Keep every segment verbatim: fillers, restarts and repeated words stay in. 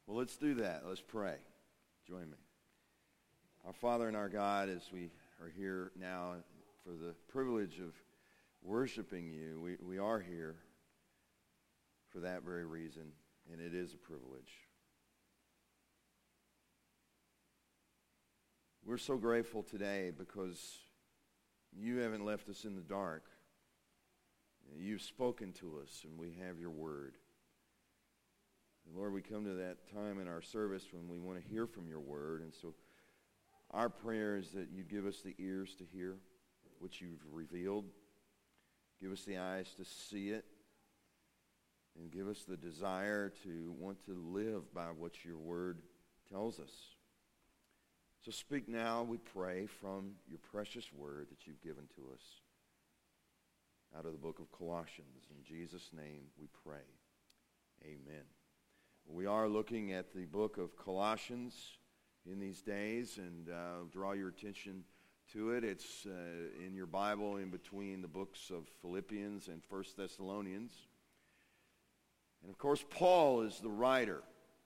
Well, let's do that. Let's pray. Join me. Our Father and our God, as we are here now for the privilege of worshiping you, we, we are here for that very reason, and it is a privilege. We're so grateful today because you haven't left us in the dark. You've spoken to us, and we have your word. And Lord, we come to that time in our service when we want to hear from your word. And so our prayer is that you give us the ears to hear what you've revealed. Give us the eyes to see it. And give us the desire to want to live by what your word tells us. So speak now, we pray, from your precious word that you've given to us out of the book of Colossians. In Jesus' name we pray. Amen. We are looking at the book of Colossians in these days, and uh, draw your attention to it. It's uh, in your Bible in between the books of Philippians and First Thessalonians. And of course, Paul is the writer.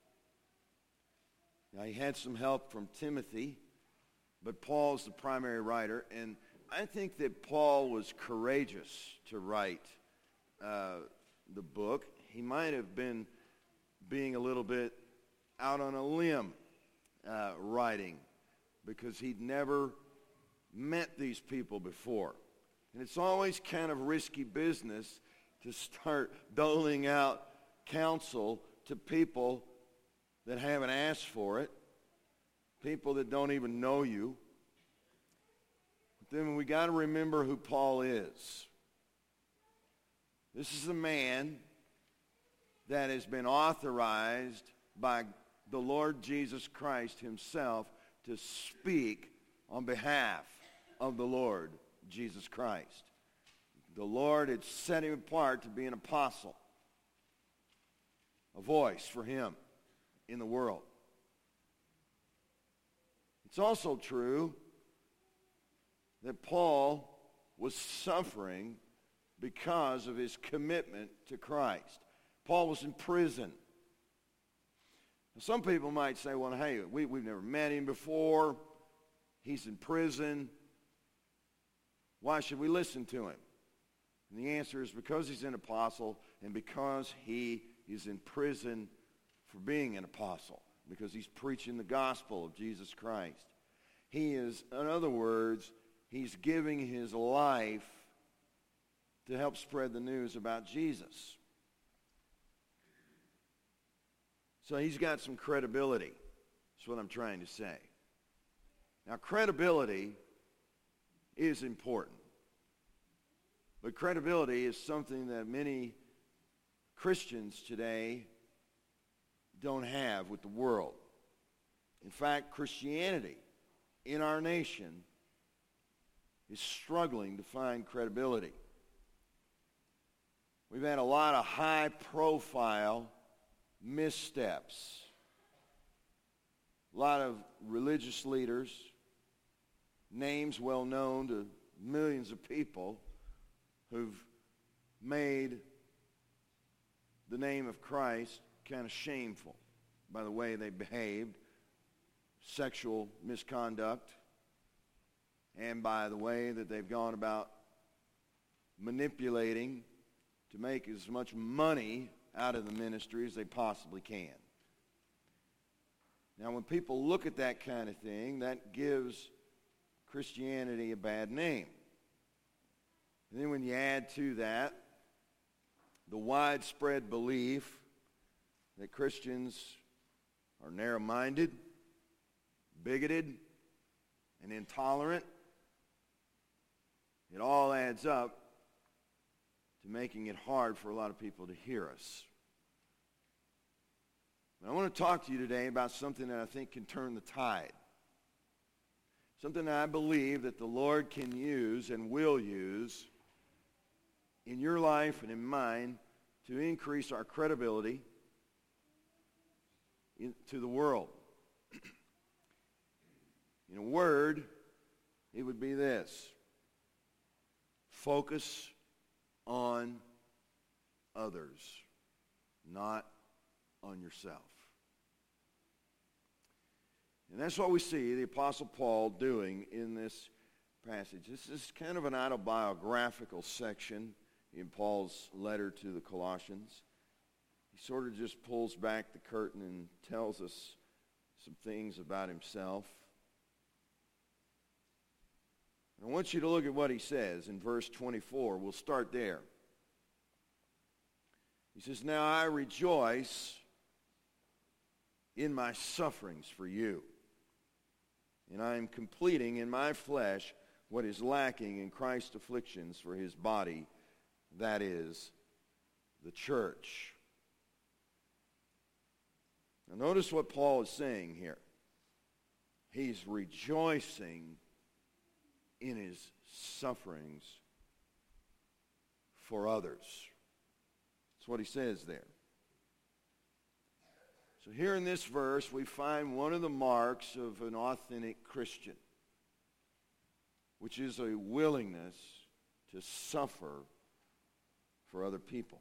Now, he had some help from Timothy, but Paul's the primary writer, and I think that Paul was courageous to write uh, the book. He might have been being a little bit out on a limb uh, writing, because he'd never met these people before. And it's always kind of risky business to start doling out counsel to people that haven't asked for it, people that don't even know you. But then we got to remember who Paul is. This is a man that has been authorized by the Lord Jesus Christ himself to speak on behalf of the Lord Jesus Christ. The Lord had set him apart to be an apostle, a voice for him in the world. It's also true that Paul was suffering because of his commitment to Christ. Paul was in prison. Now, some people might say, well, hey, we, we've never met him before. He's in prison. Why should we listen to him? And the answer is because he's an apostle and because he is in prison for being an apostle, because he's preaching the gospel of Jesus Christ. He is, in other words, he's giving his life to help spread the news about Jesus. So he's got some credibility. That's what I'm trying to say. Now, credibility is important. But credibility is something that many Christians today don't have with the world. In fact, Christianity in our nation is struggling to find credibility. We've had a lot of high-profile missteps. A lot of religious leaders, names well known to millions of people, who've made the name of Christ kind of shameful by the way they behaved, sexual misconduct, and by the way that they've gone about manipulating to make as much money out of the ministry as they possibly can. Now, when people look at that kind of thing, that gives Christianity a bad name. And then when you add to that the widespread belief that Christians are narrow-minded, bigoted, and intolerant, it all adds up to making it hard for a lot of people to hear us. But I want to talk to you today about something that I think can turn the tide. Something that I believe that the Lord can use and will use in your life and in mine to increase our credibility in, to the world. In a word, it would be this: focus on others, not on yourself. And that's what we see the Apostle Paul doing in this passage. This is kind of an autobiographical section in Paul's letter to the Colossians. He sort of just pulls back the curtain and tells us some things about himself. I want you to look at what he says in verse twenty-four. We'll start there. He says, "Now I rejoice in my sufferings for you, and I am completing in my flesh what is lacking in Christ's afflictions for his body, that is, the church." Now notice what Paul is saying here. He's rejoicing in his sufferings for others. That's what he says there. So here in this verse, we find one of the marks of an authentic Christian, which is a willingness to suffer for other people.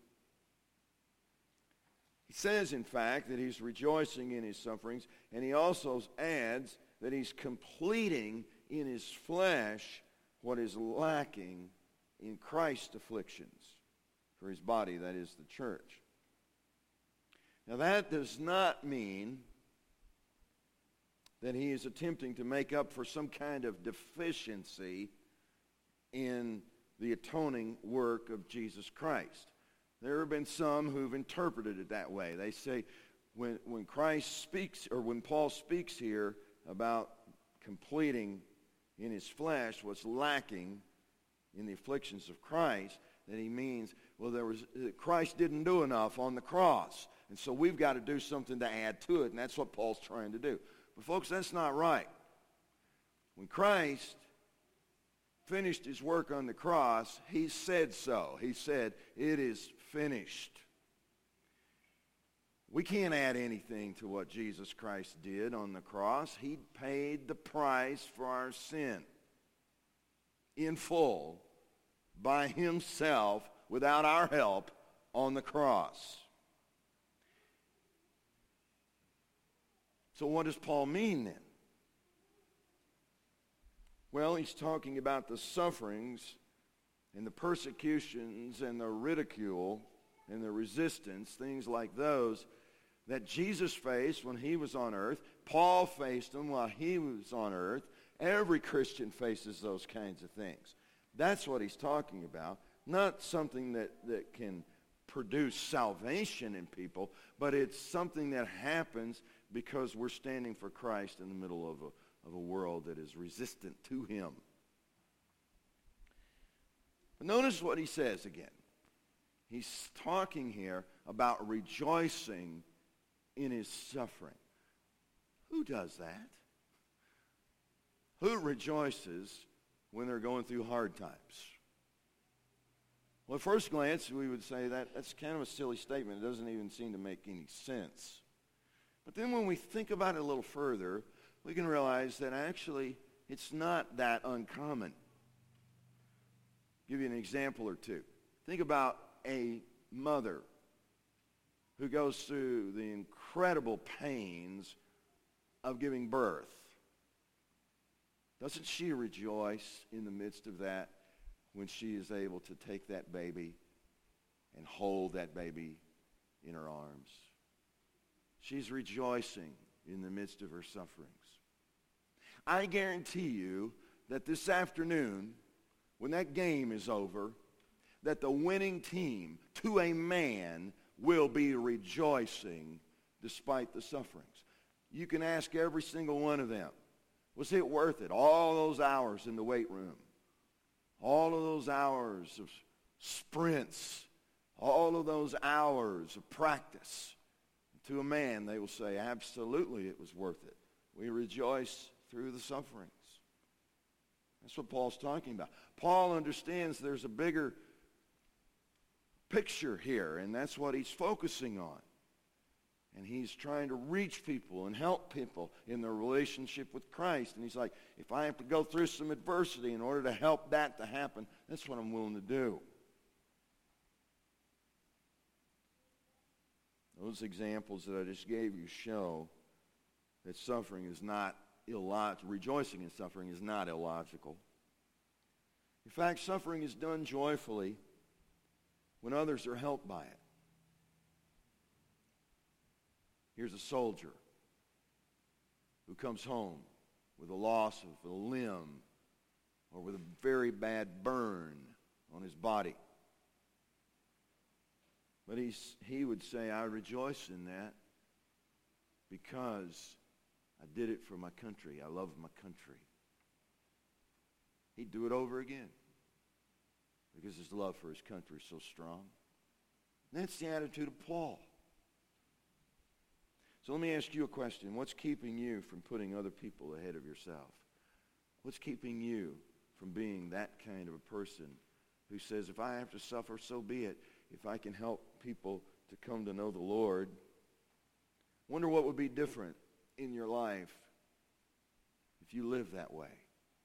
He says, in fact, that he's rejoicing in his sufferings, and he also adds that he's completing in his flesh what is lacking in Christ's afflictions for his body, that is the church. Now that does not mean that he is attempting to make up for some kind of deficiency in the atoning work of Jesus Christ. There have been some who've interpreted it that way. They say when, when Christ speaks, or when Paul speaks here about completing in his flesh what's lacking in the afflictions of Christ, that he means, well, there was Christ didn't do enough on the cross, and so we've got to do something to add to it, and that's what Paul's trying to do. But folks, that's not right. When Christ finished his work on the cross, he said so. He said, "It is finished." We can't add anything to what Jesus Christ did on the cross. He paid the price for our sin in full by himself without our help on the cross. So what does Paul mean then? Well, he's talking about the sufferings and the persecutions and the ridicule and the resistance, things like those, that Jesus faced when he was on earth. Paul faced them while he was on earth. Every Christian faces those kinds of things. That's what he's talking about. Not something that, that can produce salvation in people, but it's something that happens because we're standing for Christ in the middle of a, of a world that is resistant to him. But notice what he says again. He's talking here about rejoicing in his suffering. Who does that? Who rejoices when they're going through hard times? Well, at first glance, we would say that that's kind of a silly statement. It doesn't even seem to make any sense. But then when we think about it a little further, we can realize that actually it's not that uncommon. I'll give you an example or two. Think about a mother who goes through the incredible pains of giving birth. Doesn't she rejoice in the midst of that when she is able to take that baby and hold that baby in her arms? She's rejoicing in the midst of her sufferings. I guarantee you that this afternoon, when that game is over, that the winning team, to a man, will be rejoicing despite the sufferings. You can ask every single one of them, was it worth it? All those hours in the weight room, all of those hours of sprints, all of those hours of practice. To a man, they will say, absolutely, it was worth it. We rejoice through the sufferings. That's what Paul's talking about. Paul understands there's a bigger picture here, and that's what he's focusing on. And he's trying to reach people and help people in their relationship with Christ. And he's like, if I have to go through some adversity in order to help that to happen, that's what I'm willing to do. Those examples that I just gave you show that suffering is not illogical. Rejoicing in suffering is not illogical. In fact, suffering is done joyfully when others are helped by it. Here's a soldier who comes home with a loss of a limb or with a very bad burn on his body. But he's, he would say, I rejoice in that because I did it for my country. I love my country. He'd do it over again because his love for his country is so strong. And that's the attitude of Paul. So let me ask you a question. What's keeping you from putting other people ahead of yourself? What's keeping you from being that kind of a person who says, if I have to suffer, so be it. If I can help people to come to know the Lord. Wonder what would be different in your life if you live that way.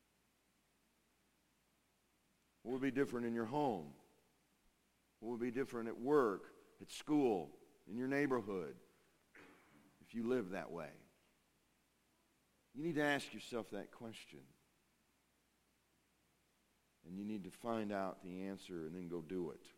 What would be different in your home? What would be different at work, at school, in your neighborhood, if you live that way? You need to ask yourself that question. And you need to find out the answer and then go do it.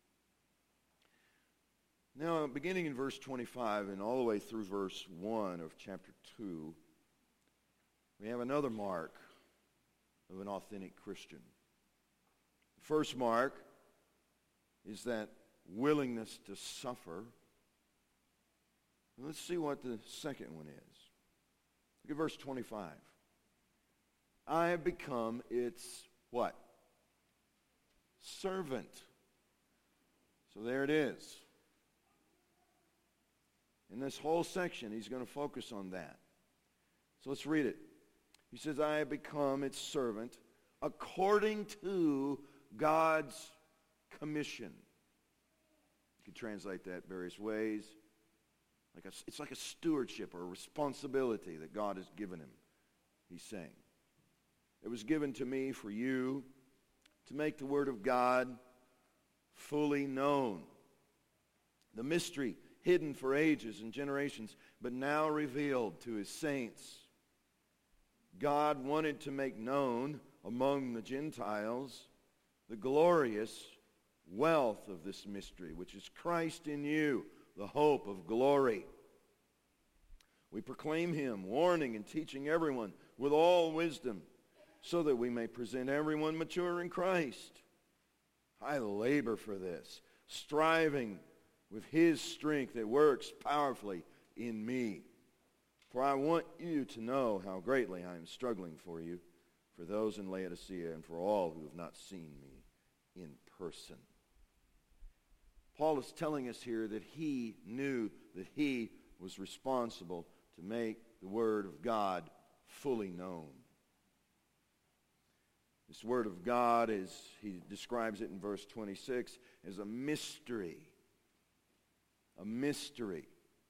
Now, beginning in verse twenty-five and all the way through verse one of chapter two, we have another mark of an authentic Christian. The first mark is that willingness to suffer. Let's see what the second one is. Look at verse twenty-five. I have become its what? Servant. So there it is. In this whole section, he's going to focus on that. So let's read it. He says, I have become its servant according to God's commission. You can translate that various ways. Like a, it's like a stewardship or a responsibility that God has given him, he's saying. It was given to me for you to make the word of God fully known. The mystery hidden for ages and generations, but now revealed to his saints. God wanted to make known among the Gentiles the glorious wealth of this mystery, which is Christ in you, the hope of glory. We proclaim him, warning and teaching everyone with all wisdom, so that we may present everyone mature in Christ. I labor for this, striving with his strength that works powerfully in me. For I want you to know how greatly I am struggling for you, for those in Laodicea, and for all who have not seen me in person. Paul is telling us here that he knew that he was responsible to make the Word of God fully known. This Word of God, is, he describes it in verse twenty-six, as a mystery. A mystery.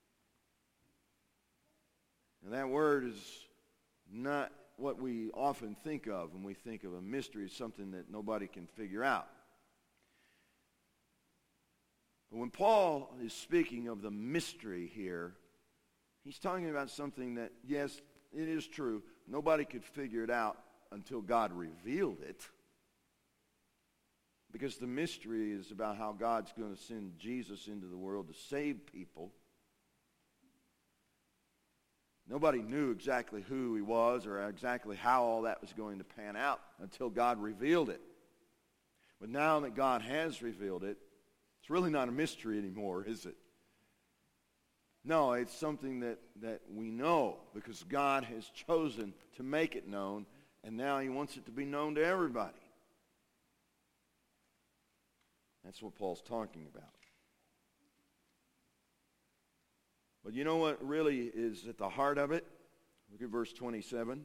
And that word is not what we often think of when we think of a mystery. It's something that nobody can figure out. But when Paul is speaking of the mystery here, he's talking about something that, yes, it is true. Nobody could figure it out until God revealed it. Because the mystery is about how God's going to send Jesus into the world to save people. Nobody knew exactly who he was or exactly how all that was going to pan out until God revealed it. But now that God has revealed it, it's really not a mystery anymore, is it? No, it's something that, that we know because God has chosen to make it known, and now he wants it to be known to everybody. That's what Paul's talking about. But you know what really is at the heart of it? Look at verse twenty-seven.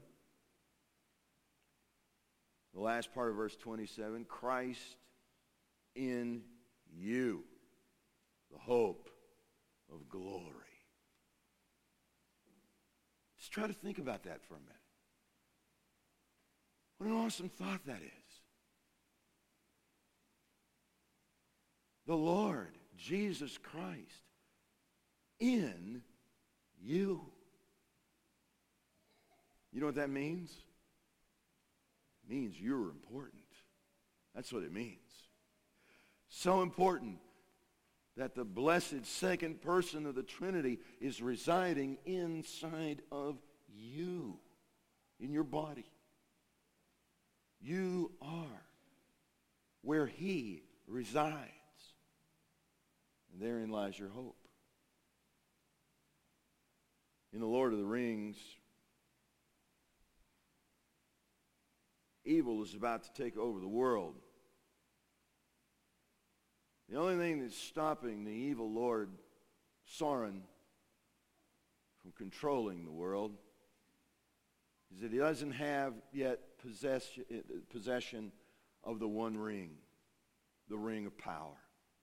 The last part of verse twenty-seven. Christ in you, the hope of glory. Just try to think about that for a minute. What an awesome thought that is. The Lord, Jesus Christ, in you. You know what that means? It means you're important. That's what it means. So important that the blessed second person of the Trinity is residing inside of you, in your body. You are where he resides. And therein lies your hope. In the Lord of the Rings, evil is about to take over the world. The only thing that's stopping the evil Lord Sauron from controlling the world is that he doesn't have yet possession, possession of the one ring, the ring of power.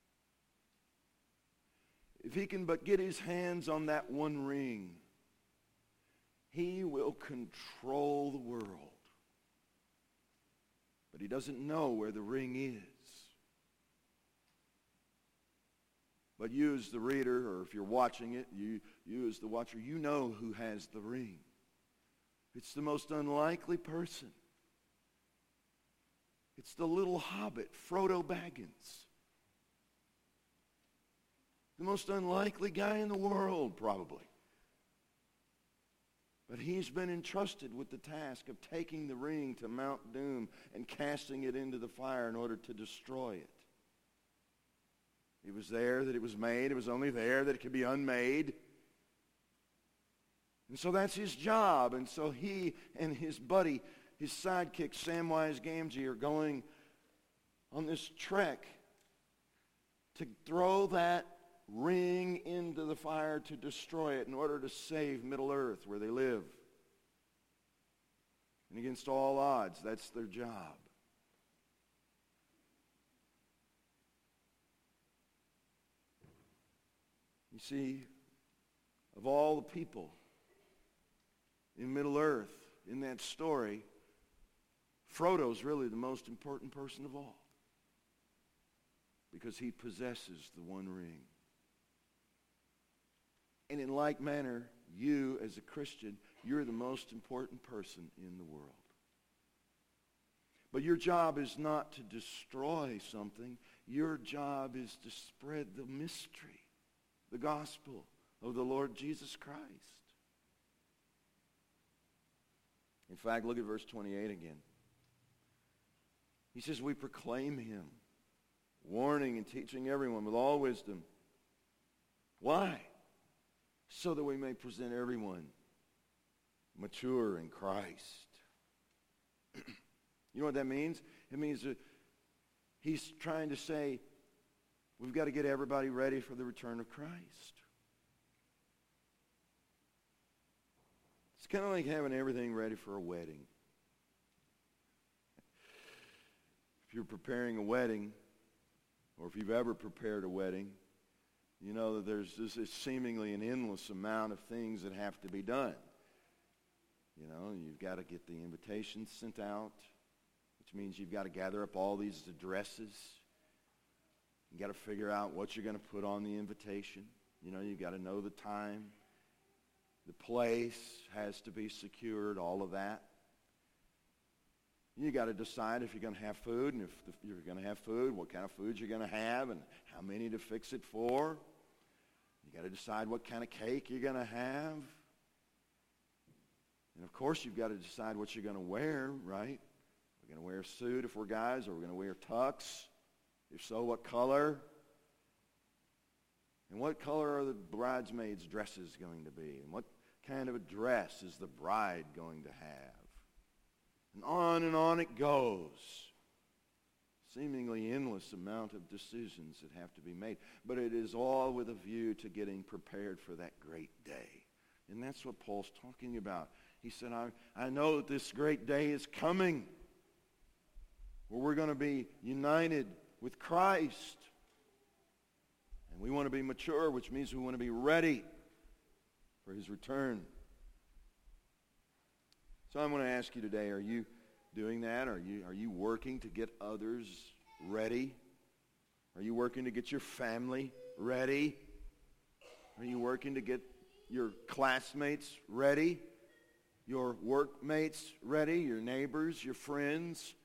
If he can but get his hands on that one ring, he will control the world. But he doesn't know where the ring is. But you as the reader, or if you're watching it, you, you as the watcher, you know who has the ring. It's the most unlikely person. It's the little hobbit, Frodo Baggins. The most unlikely guy in the world, probably. But he's been entrusted with the task of taking the ring to Mount Doom and casting it into the fire in order to destroy it. It was there that it was made. It was only there that it could be unmade. And so that's his job. And so he and his buddy, his sidekick, Samwise Gamgee, are going on this trek to throw that ring into the fire to destroy it in order to save Middle-earth where they live. And against all odds, that's their job. You see, of all the people in Middle-earth, in that story, Frodo's really the most important person of all because he possesses the one ring. And in like manner, you as a Christian, you're the most important person in the world. But your job is not to destroy something. Your job is to spread the mystery, the gospel of the Lord Jesus Christ. In fact, look at verse twenty-eight again. He says, we proclaim him, warning and teaching everyone with all wisdom. Why? So that we may present everyone mature in Christ. You know what that means? It means that he's trying to say, we've got to get everybody ready for the return of Christ. It's kind of like having everything ready for a wedding. If you're preparing a wedding, or if you've ever prepared a wedding, you know that there's this is seemingly an endless amount of things that have to be done. You know, you've got to get the invitations sent out, which means you've got to gather up all these addresses. You've got to figure out what you're going to put on the invitation. You know, you've got to know the time. The place has to be secured, all of that. You got to decide if you're going to have food, and if you're going to have food, what kind of food you're going to have, and how many to fix it for. You got to decide what kind of cake you're going to have. And of course, you've got to decide what you're going to wear, right? We're going to wear a suit if we're guys, or we're going to wear tux. If so, what color? And what color are the bridesmaids' dresses going to be? And what kind of a dress is the bride going to have? And on and on it goes. Seemingly endless amount of decisions that have to be made. But it is all with a view to getting prepared for that great day. And that's what Paul's talking about. He said, I, I know that this great day is coming where we're going to be united with Christ. And we want to be mature, which means we want to be ready for his return. So I'm going to ask you today, are you doing that? Are you, are you working to get others ready? Are you working to get your family ready? Are you working to get your classmates ready? your workmates ready, your neighbors, your friends.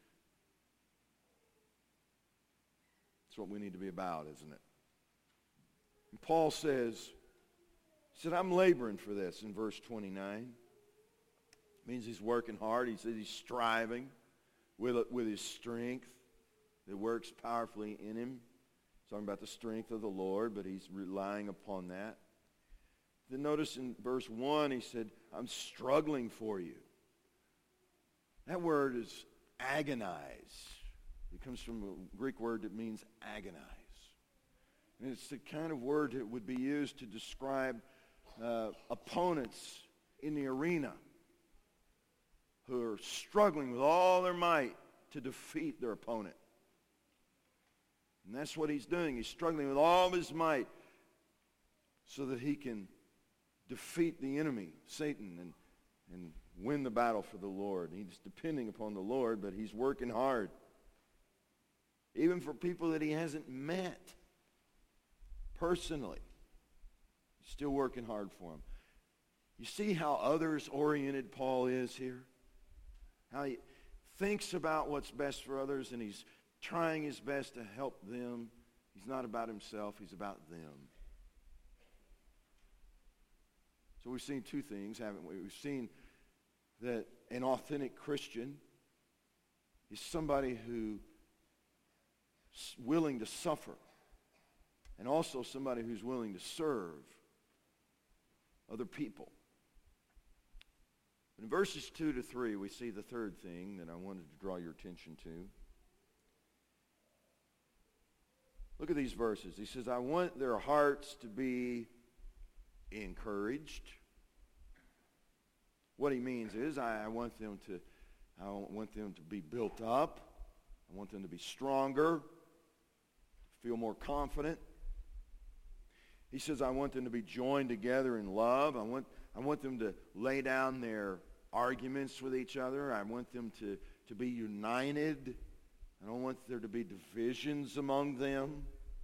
That's what we need to be about, isn't it? And Paul says, he said, I'm laboring for this in verse twenty-nine. It means he's working hard. He says he's striving with, with his strength that works powerfully in him. He's talking about the strength of the Lord, but he's relying upon that. Then notice in verse one, he said, I'm struggling for you. That word is agonize. It comes from a Greek word that means agonize. And it's the kind of word that would be used to describe uh, opponents in the arena who are struggling with all their might to defeat their opponent. And that's what he's doing. He's struggling with all of his might so that he can defeat the enemy, Satan, and, and win the battle for the Lord. He's depending upon the Lord, but he's working hard. Even for people that he hasn't met personally, he's still working hard for them. You see how others-oriented Paul is here? How he thinks about what's best for others, and he's trying his best to help them. He's not about himself, he's about them. So we've seen two things, haven't we? We've seen that an authentic Christian is somebody who is willing to suffer, and also somebody who's willing to serve other people. In verses two to three, we see the third thing that I wanted to draw your attention to. Look at these verses. He says, I want their hearts to be encouraged. What he means is, I, I want them to, I want them to be built up. I want them to be stronger, feel more confident. He says, I want them to be joined together in love. I want, I want them to lay down their arguments with each other. I want them to, to be united. I don't want there to be divisions among them.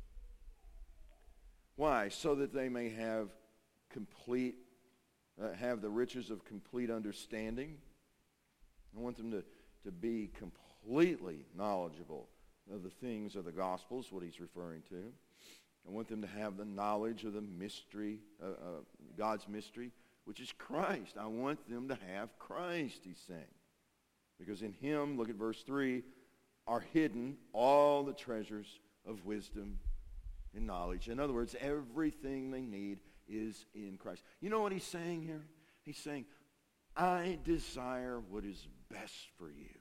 Why? So that they may have complete, uh, have the riches of complete understanding. I want them to, to be completely knowledgeable of the things of the gospel, is what he's referring to. I want them to have the knowledge of the mystery, uh, uh, God's mystery, which is Christ. I want them to have Christ, he's saying. Because in him, look at verse three, are hidden all the treasures of wisdom and knowledge. In other words, everything they need is in Christ. You know what he's saying here? He's saying, I desire what is best for you.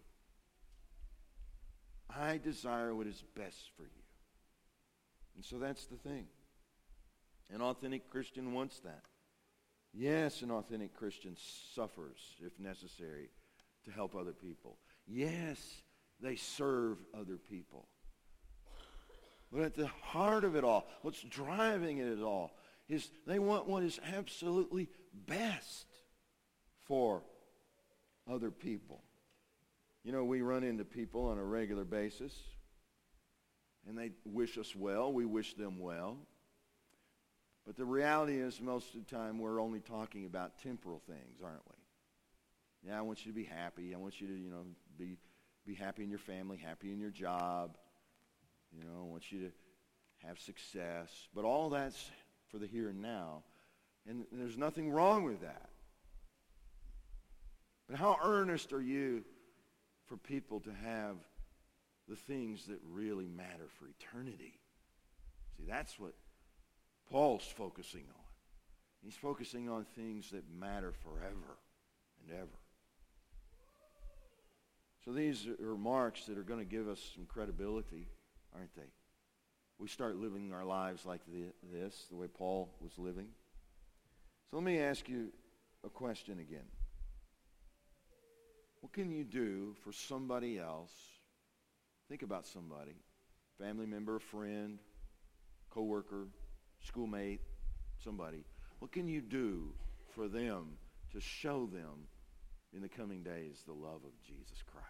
I desire what is best for you. And so that's the thing. An authentic Christian wants that. Yes, an authentic Christian suffers, if necessary, to help other people. Yes, they serve other people. But at the heart of it all, what's driving it at all, is they want what is absolutely best for other people. You know, we run into people on a regular basis, and they wish us well. We wish them well. But the reality is, most of the time, we're only talking about temporal things, aren't we? Yeah, I want you to be happy. I want you to, you know, be be happy in your family, happy in your job. You know, I want you to have success. But all that's for the here and now. And there's nothing wrong with that. But how earnest are you for people to have the things that really matter for eternity? See, that's what Paul's focusing on. He's focusing on things that matter forever and ever. So these are remarks that are going to give us some credibility, aren't they? We start living our lives like this, the way Paul was living. So let me ask you a question again. What can you do for somebody else? Think about somebody, family member, friend, coworker, schoolmate, somebody. What can you do for them to show them in the coming days the love of Jesus Christ?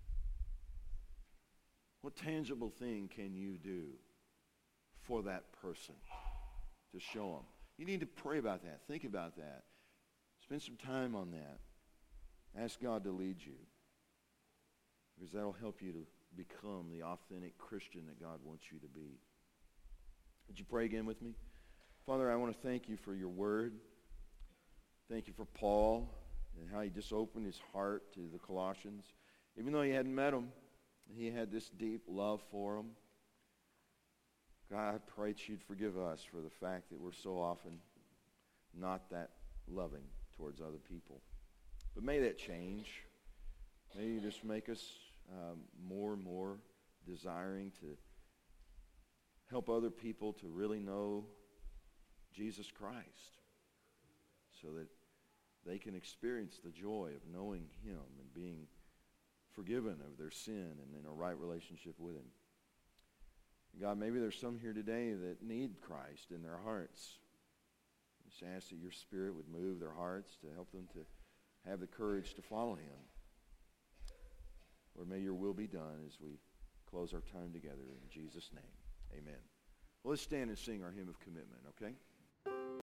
What tangible thing can you do for that person to show them? You need to pray about that. Think about that. Spend some time on that. Ask God to lead you, because that'll help you to become the authentic Christian that God wants you to be. Would you pray again with me? Father, I want to thank you for your word. Thank you for Paul and how he just opened his heart to the Colossians. Even though he hadn't met them, he had this deep love for them. God, I pray that you'd forgive us for the fact that we're so often not that loving towards other people. But may that change. May you just make us um, more and more desiring to help other people to really know Jesus Christ, so that they can experience the joy of knowing him and being forgiven of their sin and in a right relationship with him. God, maybe there's some here today that need Christ in their hearts. Just ask that your Spirit would move their hearts to help them to have the courage to follow him. Lord, may your will be done as we close our time together in Jesus' name. Amen. Well, let's stand and sing our hymn of commitment, okay?